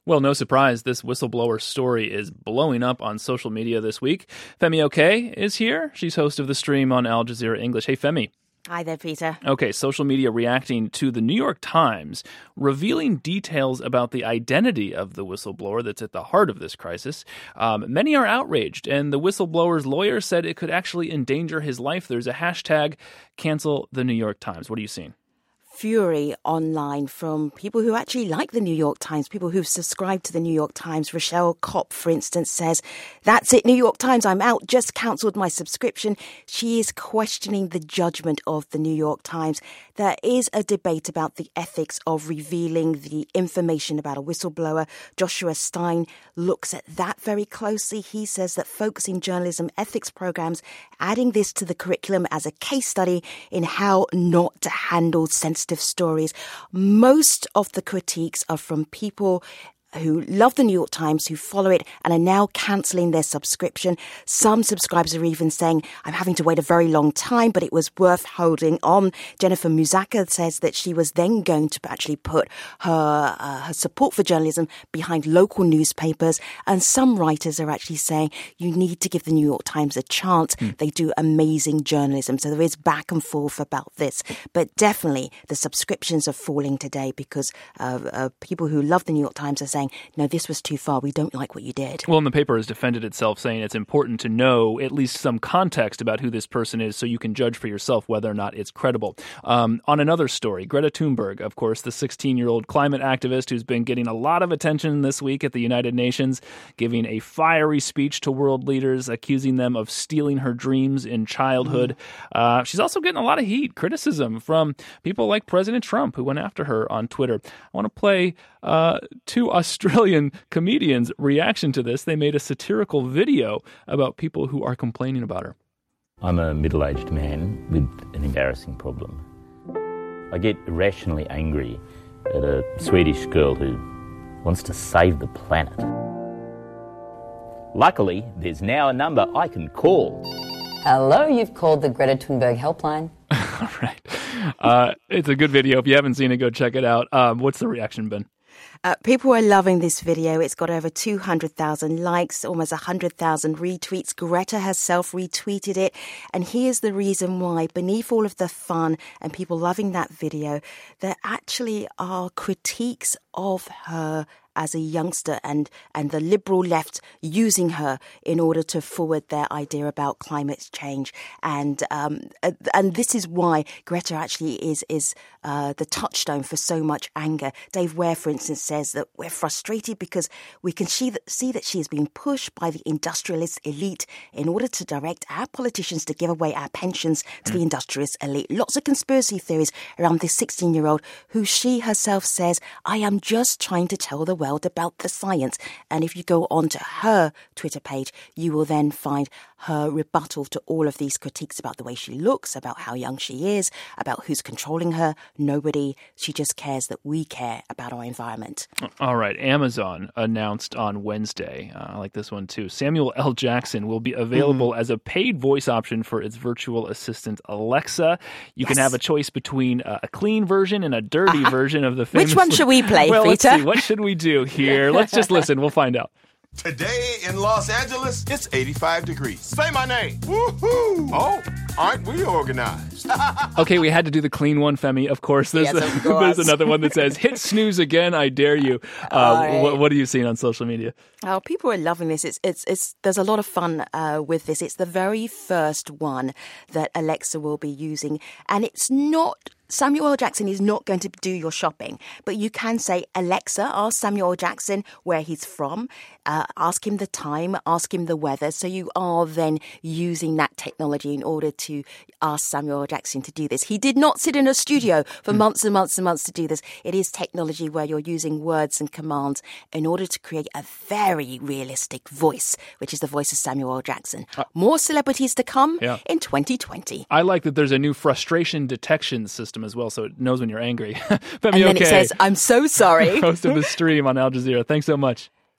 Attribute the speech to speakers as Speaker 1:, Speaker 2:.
Speaker 1: Well, no surprise, this whistleblower story is blowing up on social media this week. Femi Oke is here. She's host of the stream on Al Jazeera English. Hey, Femi.
Speaker 2: Hi there, Peter.
Speaker 1: Okay, social media reacting to the New York Times revealing details about the identity of the whistleblower that's at the heart of this crisis. Many are outraged, and the whistleblower's lawyer said it could actually endanger his life. There's a hashtag, cancel the New York Times. What are you seeing?
Speaker 2: Fury online from people who actually like the New York Times, people who've subscribed to the New York Times. Rochelle Kopp, for instance, says, "That's it, New York Times, I'm out, just cancelled my subscription." She is questioning the judgment of the New York Times. There is a debate about the ethics of revealing the information about a whistleblower. Joshua Stein looks at that very closely. He says that focusing journalism ethics programs, adding this to the curriculum as a case study in how not to handle sensitive stories. Most of the critiques are from people who love the New York Times, who follow it and are now cancelling their subscription. Some subscribers are even saying, I'm having to wait a very long time, but it was worth holding on. Jennifer Muzaka says that she was then going to actually put her support for journalism behind local newspapers. And some writers are actually saying, you need to give the New York Times a chance. They do amazing journalism. So there is back and forth about this. But definitely the subscriptions are falling today because people who love the New York Times are saying, no, this was too far. We don't like what you did.
Speaker 1: Well, and the paper has defended itself, saying it's important to know at least some context about who this person is so you can judge for yourself whether or not it's credible. On another story, Greta Thunberg, of course, the 16-year-old climate activist who's been getting a lot of attention this week at the United Nations, giving a fiery speech to world leaders, accusing them of stealing her dreams in childhood. She's also getting a lot of heat, criticism from people like President Trump, who went after her on Twitter. I want to play two Australian comedians' reaction to this. They made a satirical video about people who are complaining about her.
Speaker 3: I'm a middle-aged man with an embarrassing problem. I get irrationally angry at a Swedish girl who wants to save the planet. Luckily, there's now a number I can call.
Speaker 4: Hello, you've called the Greta Thunberg helpline.
Speaker 1: All right. It's a good video. If you haven't seen it, go check it out. What's the reaction been?
Speaker 2: People are loving this video. It's got over 200,000 likes, almost 100,000 retweets. Greta herself retweeted it. And here's the reason why. Beneath all of the fun and people loving that video, there actually are critiques of her as a youngster and the liberal left using her in order to forward their idea about climate change. And this is why Greta actually is the touchstone for so much anger. Dave Ware, for instance, says that we're frustrated because we can see that she is being pushed by the industrialist elite in order to direct our politicians to give away our pensions to the industrialist elite. Lots of conspiracy theories around this 16-year-old who she herself says, I am just trying to tell the world about the science. And if you go onto her Twitter page, you will then find her rebuttal to all of these critiques about the way she looks, about how young she is, about who's controlling her. Nobody. She just cares that we care about our environment.
Speaker 1: All right. Amazon announced on Wednesday, I like this one too, Samuel L. Jackson will be available as a paid voice option for its virtual assistant Alexa. You can have a choice between a clean version and a dirty version of the famous...
Speaker 2: Which one should we play,
Speaker 1: Well,
Speaker 2: Peter?
Speaker 1: let's see. What should we do here? Let's just listen. We'll find out.
Speaker 5: Today in Los Angeles, it's 85 degrees. Say my name. Woohoo! Oh, aren't we organized?
Speaker 1: Okay, we had to do the clean one, Femi. Of course, there's,
Speaker 2: Yes, of course.
Speaker 1: there's another one that says, hit snooze again, I dare you. What are you seeing on social media?
Speaker 2: Oh, people are loving this. There's a lot of fun with this. It's the very first one that Alexa will be using. And it's not... Samuel L. Jackson is not going to do your shopping, but you can say, Alexa, ask Samuel L. Jackson where he's from, ask him the time, ask him the weather. So you are then using that technology in order to ask Samuel L. Jackson to do this. He did not sit in a studio for months and months and months to do this. It is technology where you're using words and commands in order to create a very realistic voice, which is the voice of Samuel L. Jackson. More celebrities to come in 2020.
Speaker 1: I like that there's a new frustration detection system as well, so it knows when you're angry. Femi
Speaker 2: And then
Speaker 1: Oke,
Speaker 2: it says, I'm so sorry.
Speaker 1: host of the stream on Al Jazeera. Thanks so much.